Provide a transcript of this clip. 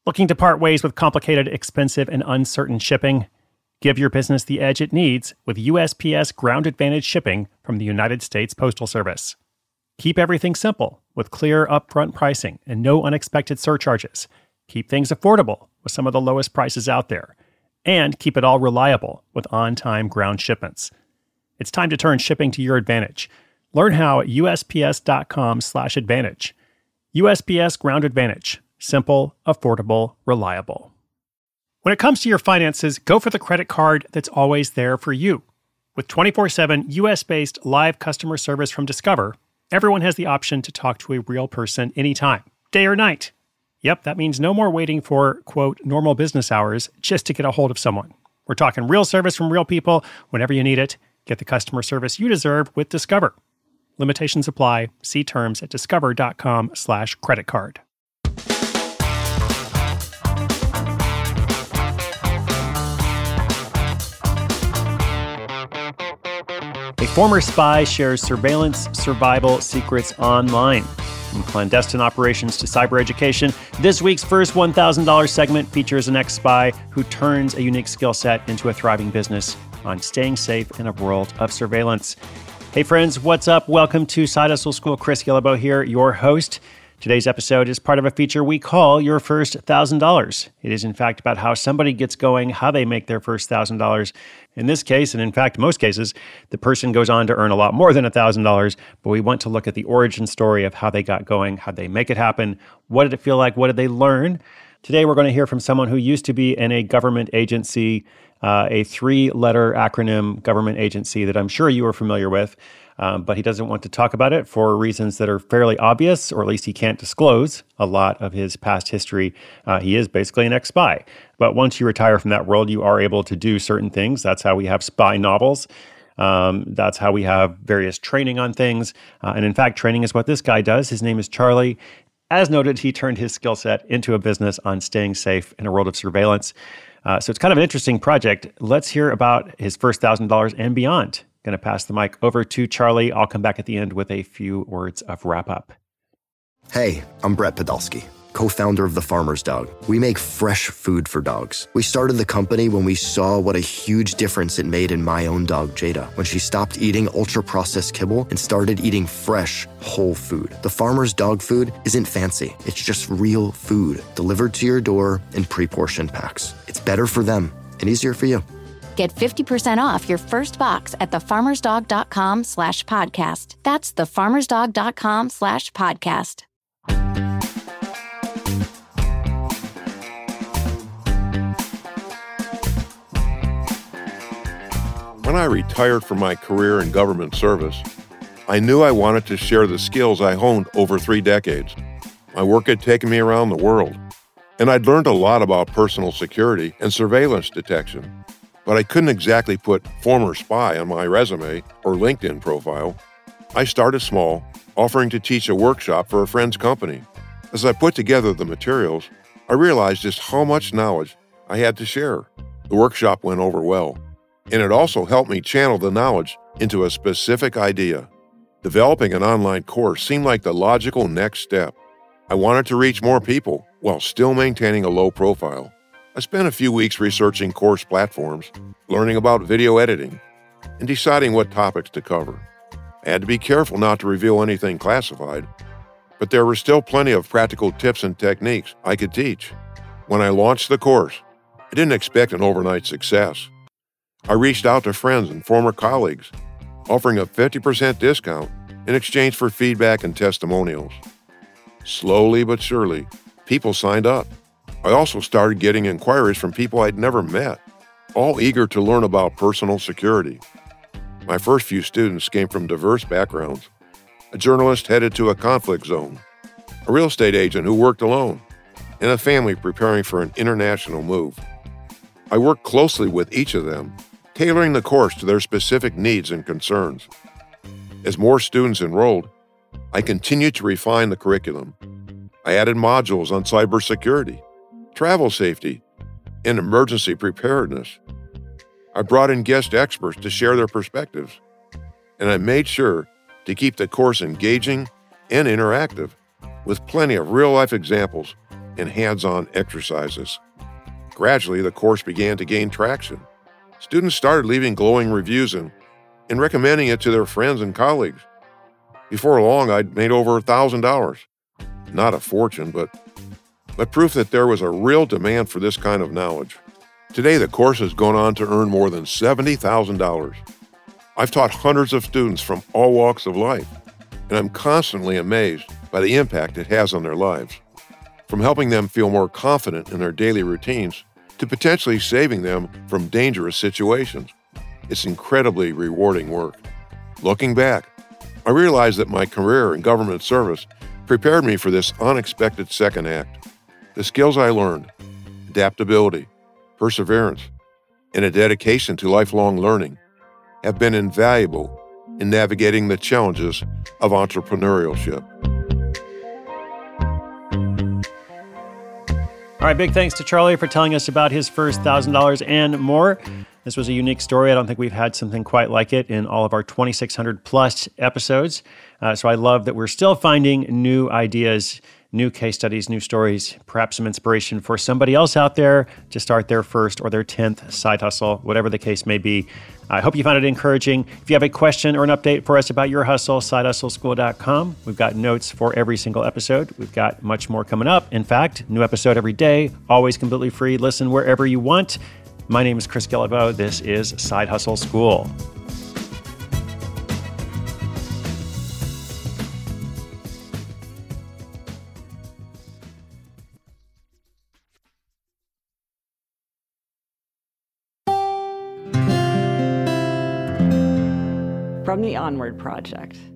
Looking to part ways with complicated, expensive, and uncertain shipping? Give your business the edge it needs with USPS Ground Advantage shipping from the United States Postal Service. Keep everything simple with clear upfront pricing and no unexpected surcharges. Keep things affordable with some of the lowest prices out there. And keep it all reliable with on-time ground shipments. It's time to turn shipping to your advantage. Learn how at USPS.com/advantage. USPS Ground Advantage. Simple, affordable, reliable. When it comes to your finances, go for the credit card that's always there for you. With 24/7 US-based live customer service from Discover, everyone has the option to talk to a real person anytime, day or night. Yep, that means no more waiting for, quote, normal business hours just to get a hold of someone. We're talking real service from real people whenever you need it. Get the customer service you deserve with Discover. Limitations apply. See terms at discover.com/creditcard. A former spy shares surveillance survival secrets online. From clandestine operations to cyber education, this week's first $1,000 segment features an ex-spy who turns a unique skill set into a thriving business on staying safe in a world of surveillance. Hey friends, what's up? Welcome to Side Hustle School. Chris Guillebeau here, your host. Today's episode is part of a feature we call Your First $1,000. It is in fact about how somebody gets going, how they make their first $1,000. In this case, and in fact most cases, the person goes on to earn a lot more than $1,000, but we want to look at the origin story of how they got going, how they make it happen, what did it feel like, what did they learn? Today we're going to hear from someone who used to be in a government agency, a 3-letter acronym government agency that I'm sure you are familiar with. But he doesn't want to talk about it for reasons that are fairly obvious, or at least he can't disclose a lot of his past history. He is basically an ex-spy. But once you retire from that world, you are able to do certain things. That's how we have spy novels. That's how we have various training on things. And in fact, training is what this guy does. His name is Charlie. As noted, he turned his skill set into a business on staying safe in a world of surveillance. So it's kind of an interesting project. Let's hear about his first $1,000 and beyond. Going to pass the mic over to Charlie. I'll come back at the end with a few words of wrap up. Hey, I'm Brett Podolsky, co-founder of The Farmer's Dog. We make fresh food for dogs. We started the company when we saw what a huge difference it made in my own dog, Jada, when she stopped eating ultra-processed kibble and started eating fresh, whole food. The Farmer's Dog food isn't fancy. It's just real food delivered to your door in pre-portioned packs. It's better for them and easier for you. Get 50% off your first box at thefarmersdog.com/podcast. That's thefarmersdog.com/podcast. When I retired from my career in government service, I knew I wanted to share the skills I honed over 3 decades. My work had taken me around the world, and I'd learned a lot about personal security and surveillance detection. But I couldn't exactly put former spy on my resume or LinkedIn profile. I started small, offering to teach a workshop for a friend's company. As I put together the materials, I realized just how much knowledge I had to share. The workshop went over well, and it also helped me channel the knowledge into a specific idea. Developing an online course seemed like the logical next step. I wanted to reach more people while still maintaining a low profile. I spent a few weeks researching course platforms, learning about video editing, and deciding what topics to cover. I had to be careful not to reveal anything classified, but there were still plenty of practical tips and techniques I could teach. When I launched the course, I didn't expect an overnight success. I reached out to friends and former colleagues, offering a 50% discount in exchange for feedback and testimonials. Slowly but surely, people signed up. I also started getting inquiries from people I'd never met, all eager to learn about personal security. My first few students came from diverse backgrounds: a journalist headed to a conflict zone, a real estate agent who worked alone, and a family preparing for an international move. I worked closely with each of them, tailoring the course to their specific needs and concerns. As more students enrolled, I continued to refine the curriculum. I added modules on cybersecurity, travel safety, and emergency preparedness. I brought in guest experts to share their perspectives, and I made sure to keep the course engaging and interactive, with plenty of real-life examples and hands-on exercises. Gradually, the course began to gain traction. Students started leaving glowing reviews and recommending it to their friends and colleagues. Before long, I'd made over $1,000. Not a fortune, but proof that there was a real demand for this kind of knowledge. Today, the course has gone on to earn more than $70,000. I've taught hundreds of students from all walks of life, and I'm constantly amazed by the impact it has on their lives. From helping them feel more confident in their daily routines to potentially saving them from dangerous situations. It's incredibly rewarding work. Looking back, I realized that my career in government service prepared me for this unexpected second act. The skills I learned, adaptability, perseverance, and a dedication to lifelong learning have been invaluable in navigating the challenges of entrepreneurship. All right, big thanks to Charlie for telling us about his first $1,000 and more. This was a unique story. I don't think we've had something quite like it in all of our 2,600 plus episodes. So I love that we're still finding new ideas, new case studies, new stories, perhaps some inspiration for somebody else out there to start their first or their 10th side hustle, whatever the case may be. I hope you found it encouraging. If you have a question or an update for us about your hustle, sidehustleschool.com. We've got notes for every single episode. We've got much more coming up. In fact, new episode every day, always completely free. Listen wherever you want. My name is Chris Guillebeau. This is Side Hustle School. From the Onward Project.